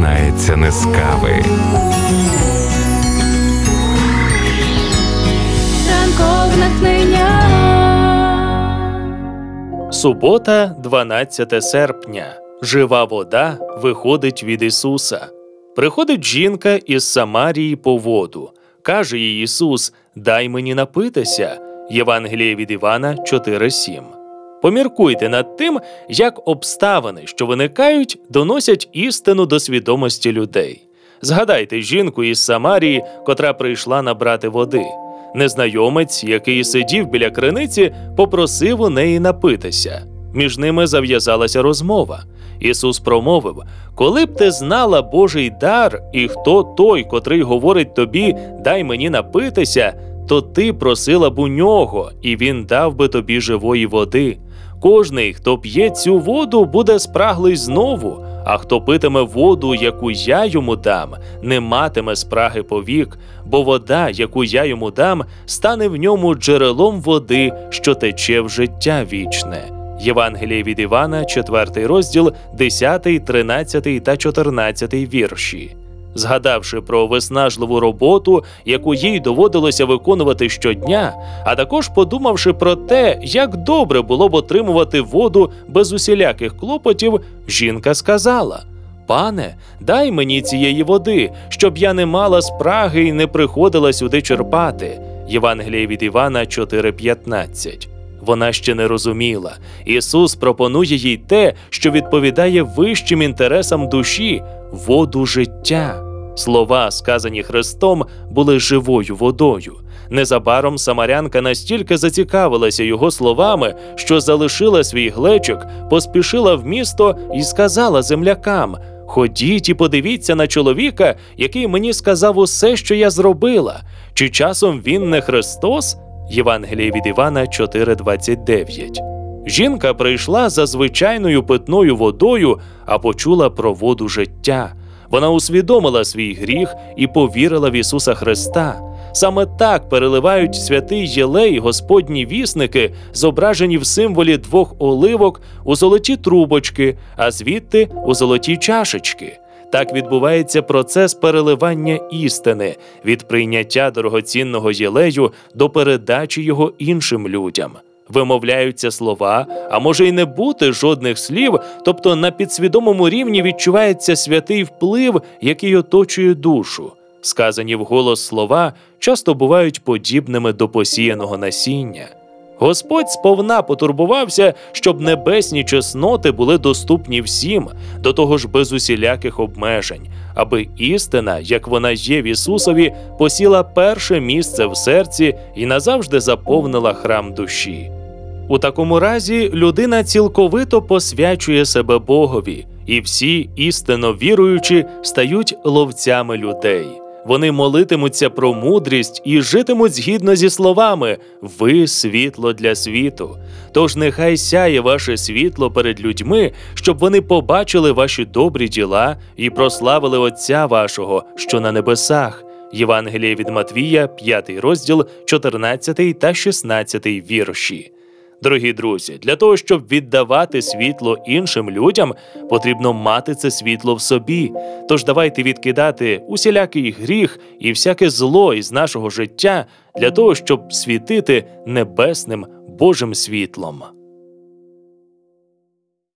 починається не з кави. Ранкове натхнення. Субота, 12 серпня. Жива вода виходить від Ісуса. Приходить жінка із Самарії по воду. Каже їй Ісус: «Дай мені напитися». Євангеліє від Івана 4:7. Поміркуйте над тим, як обставини, що виникають, доносять істину до свідомості людей. Згадайте жінку із Самарії, котра прийшла набрати води. Незнайомець, який сидів біля криниці, попросив у неї напитися. Між ними зав'язалася розмова. Ісус промовив: «Коли б ти знала Божий дар, і хто той, котрий говорить тобі: дай мені напитися, то ти просила б у нього, і він дав би тобі живої води. Кожний, хто п'є цю воду, буде спраглий знову, а хто питиме воду, яку я йому дам, не матиме спраги повік, бо вода, яку я йому дам, стане в ньому джерелом води, що тече в життя вічне». Євангеліє від Івана, 4 розділ, 10, 13 та 14 вірші. Згадавши про виснажливу роботу, яку їй доводилося виконувати щодня, а також подумавши про те, як добре було б отримувати воду без усіляких клопотів, жінка сказала: «Пане, дай мені цієї води, щоб я не мала спраги і не приходила сюди черпати». Євангеліє від Івана 4:15. Вона ще не розуміла. Ісус пропонує їй те, що відповідає вищим інтересам душі – воду життя. Слова, сказані Христом, були живою водою. Незабаром самарянка настільки зацікавилася його словами, що залишила свій глечик, поспішила в місто і сказала землякам: «Ходіть і подивіться на чоловіка, який мені сказав усе, що я зробила. Чи часом він не Христос?» Євангеліє від Івана 4:29. Жінка прийшла за звичайною питною водою, а почула про воду життя. Вона усвідомила свій гріх і повірила в Ісуса Христа. Саме так переливають святий єлей Господні вісники, зображені в символі 2 оливок, у золоті трубочки, а звідти у золоті чашечки. Так відбувається процес переливання істини, від прийняття дорогоцінного єлею до передачі його іншим людям. Вимовляються слова, а може й не бути жодних слів, тобто на підсвідомому рівні відчувається святий вплив, який оточує душу. Сказані вголос слова часто бувають подібними до посіяного насіння. Господь сповна потурбувався, щоб небесні чесноти були доступні всім, до того ж без усіляких обмежень, аби істина, як вона є в Ісусові, посіла перше місце в серці і назавжди заповнила храм душі. У такому разі людина цілковито посвячує себе Богові, і всі істинно віруючі стають ловцями людей. Вони молитимуться про мудрість і житимуть згідно зі словами «Ви – світло для світу». Тож нехай сяє ваше світло перед людьми, щоб вони побачили ваші добрі діла і прославили Отця вашого, що на небесах. Євангеліє від Матвія, 5 розділ, 14 та 16 вірші. Дорогі друзі, для того, щоб віддавати світло іншим людям, потрібно мати це світло в собі. Тож давайте відкидати усілякий гріх і всяке зло із нашого життя для того, щоб світити небесним Божим світлом.